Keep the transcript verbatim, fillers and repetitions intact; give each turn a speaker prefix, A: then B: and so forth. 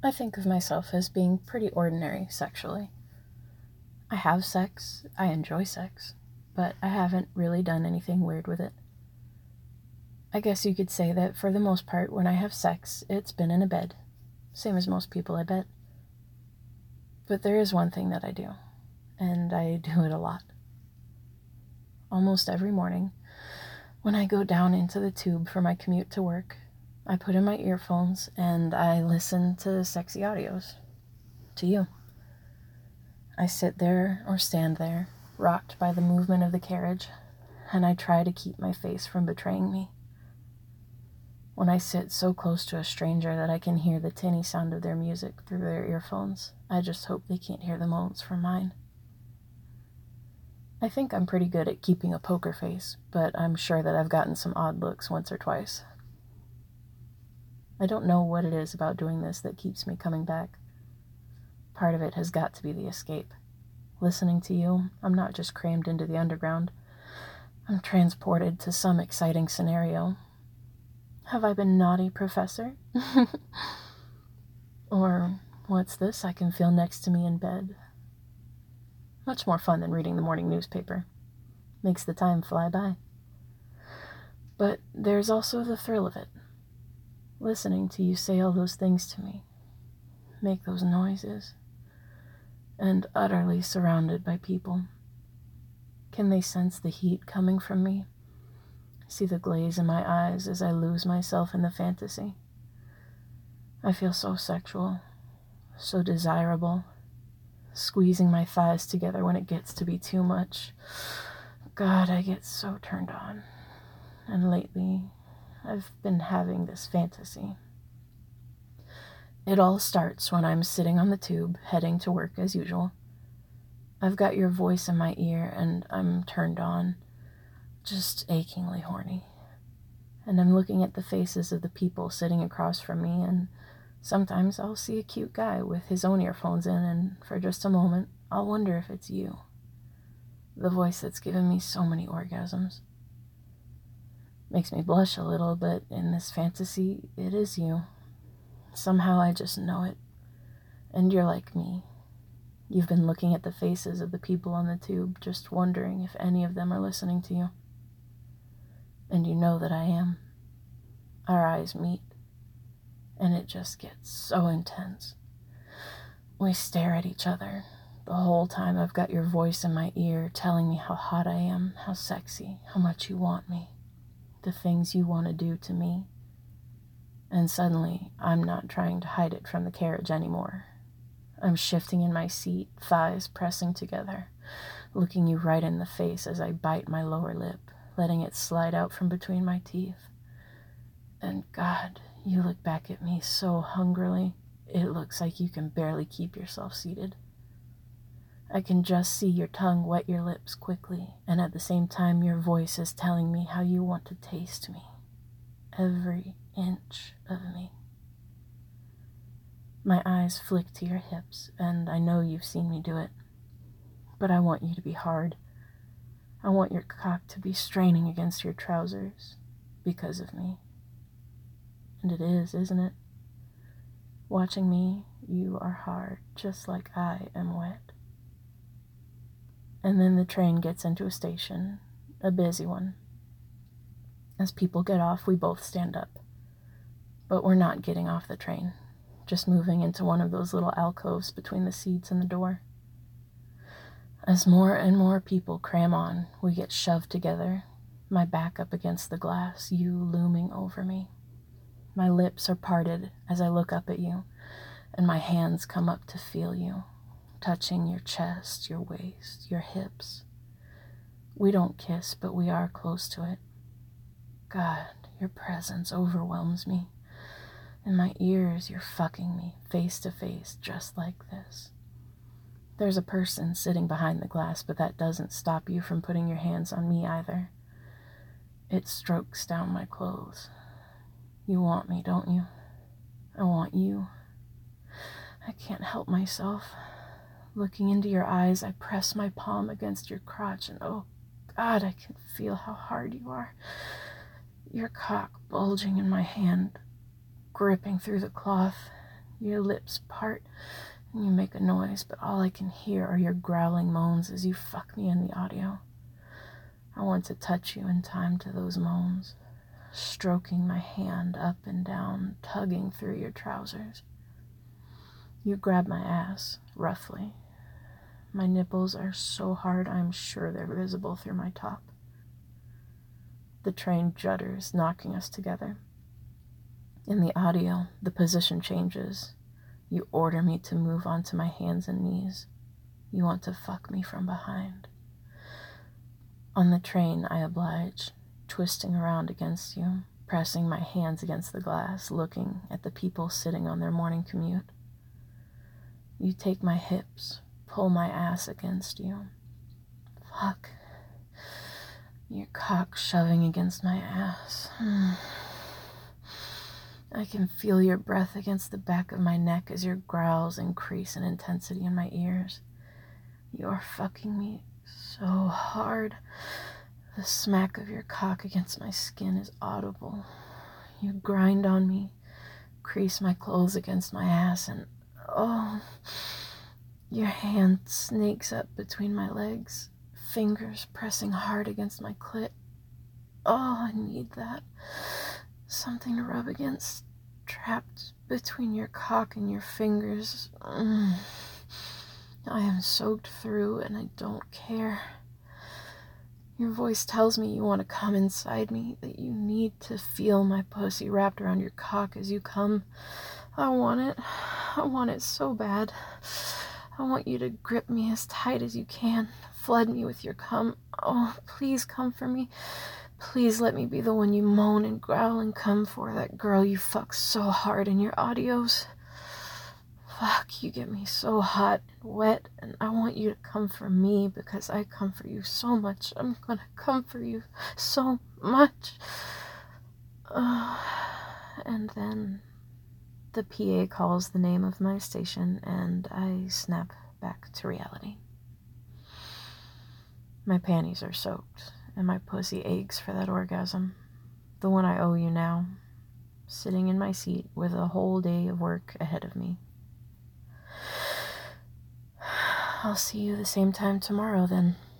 A: I think of myself as being pretty ordinary sexually. I have sex, I enjoy sex, but I haven't really done anything weird with it. I guess you could say that for the most part, when I have sex, it's been in a bed. Same as most people, I bet. But there is one thing that I do, and I do it a lot. Almost every morning, when I go down into the tube for my commute to work, I put in my earphones and I listen to sexy audios. To you. I sit there or stand there, rocked by the movement of the carriage, and I try to keep my face from betraying me. When I sit so close to a stranger that I can hear the tinny sound of their music through their earphones, I just hope they can't hear the moans from mine. I think I'm pretty good at keeping a poker face, but I'm sure that I've gotten some odd looks once or twice. I don't know what it is about doing this that keeps me coming back. Part of it has got to be the escape. Listening to you, I'm not just crammed into the underground. I'm transported to some exciting scenario. Have I been naughty, Professor? Or, what's this I can feel next to me in bed? Much more fun than reading the morning newspaper. Makes the time fly by. But there's also the thrill of it. Listening to you say all those things to me. Make those noises. And utterly surrounded by people. Can they sense the heat coming from me? See the glaze in my eyes as I lose myself in the fantasy. I feel so sexual, so desirable, squeezing my thighs together when it gets to be too much. God, I get so turned on. And lately, I've been having this fantasy. It all starts when I'm sitting on the tube, heading to work as usual. I've got your voice in my ear, and I'm turned on, just achingly horny. And I'm looking at the faces of the people sitting across from me, and sometimes I'll see a cute guy with his own earphones in, and for just a moment, I'll wonder if it's you. The voice that's given me so many orgasms. Makes me blush a little, but in this fantasy, it is you. Somehow I just know it. And you're like me. You've been looking at the faces of the people on the tube, just wondering if any of them are listening to you. And you know that I am. Our eyes meet, and it just gets so intense. We stare at each other. The whole time I've got your voice in my ear telling me how hot I am, how sexy, how much you want me, the things you want to do to me. And suddenly, I'm not trying to hide it from the carriage anymore. I'm shifting in my seat, thighs pressing together, looking you right in the face as I bite my lower lip, letting it slide out from between my teeth. And God, you look back at me so hungrily, it looks like you can barely keep yourself seated. I can just see your tongue wet your lips quickly, and at the same time your voice is telling me how you want to taste me. Every inch of me. My eyes flick to your hips, and I know you've seen me do it. But I want you to be hard. I want your cock to be straining against your trousers because of me. And it is, isn't it? Watching me, you are hard, just like I am wet. And then the train gets into a station, a busy one. As people get off, we both stand up. But we're not getting off the train, just moving into one of those little alcoves between the seats and the door. As more and more people cram on, we get shoved together, my back up against the glass, you looming over me. My lips are parted as I look up at you, and my hands come up to feel you, touching your chest, your waist, your hips. We don't kiss, but we are close to it. God, your presence overwhelms me. In my ears, you're fucking me, face to face, just like this. There's a person sitting behind the glass, but that doesn't stop you from putting your hands on me either. It strokes down my clothes. You want me, don't you? I want you. I can't help myself. Looking into your eyes, I press my palm against your crotch, and oh God, I can feel how hard you are. Your cock bulging in my hand, gripping through the cloth, Your lips part and you make a noise, but all I can hear are your growling moans as you fuck me in the audio. I want to touch you in time to those moans, stroking my hand up and down, tugging through your trousers. You grab my ass, roughly. My nipples are so hard I'm sure they're visible through my top. The train judders, knocking us together. In the audio, the position changes. You order me to move onto my hands and knees. You want to fuck me from behind. On the train, I oblige, twisting around against you, pressing my hands against the glass, looking at the people sitting on their morning commute. You take my hips, pull my ass against you. Fuck. Your cock shoving against my ass. I can feel your breath against the back of my neck as your growls increase in intensity in my ears. You're fucking me so hard. The smack of your cock against my skin is audible. You grind on me, crease my clothes against my ass, and oh, your hand snakes up between my legs, fingers pressing hard against my clit. Oh, I need that. Something to rub against, trapped between your cock and your fingers. Mm. I am soaked through and I don't care. Your voice tells me you want to come inside me, that you need to feel my pussy wrapped around your cock as you come. I want it. I want it so bad. I want you to grip me as tight as you can, flood me with your cum. Oh, please come for me. Please let me be the one you moan and growl and come for, that girl you fuck so hard in your audios. Fuck, you get me so hot and wet, and I want you to come for me because I come for you so much. I'm gonna come for you so much. Uh, and then the P A calls the name of my station, and I snap back to reality. My panties are soaked, and my pussy aches for that orgasm, the one I owe you now, sitting in my seat with a whole day of work ahead of me. I'll see you the same time tomorrow, then.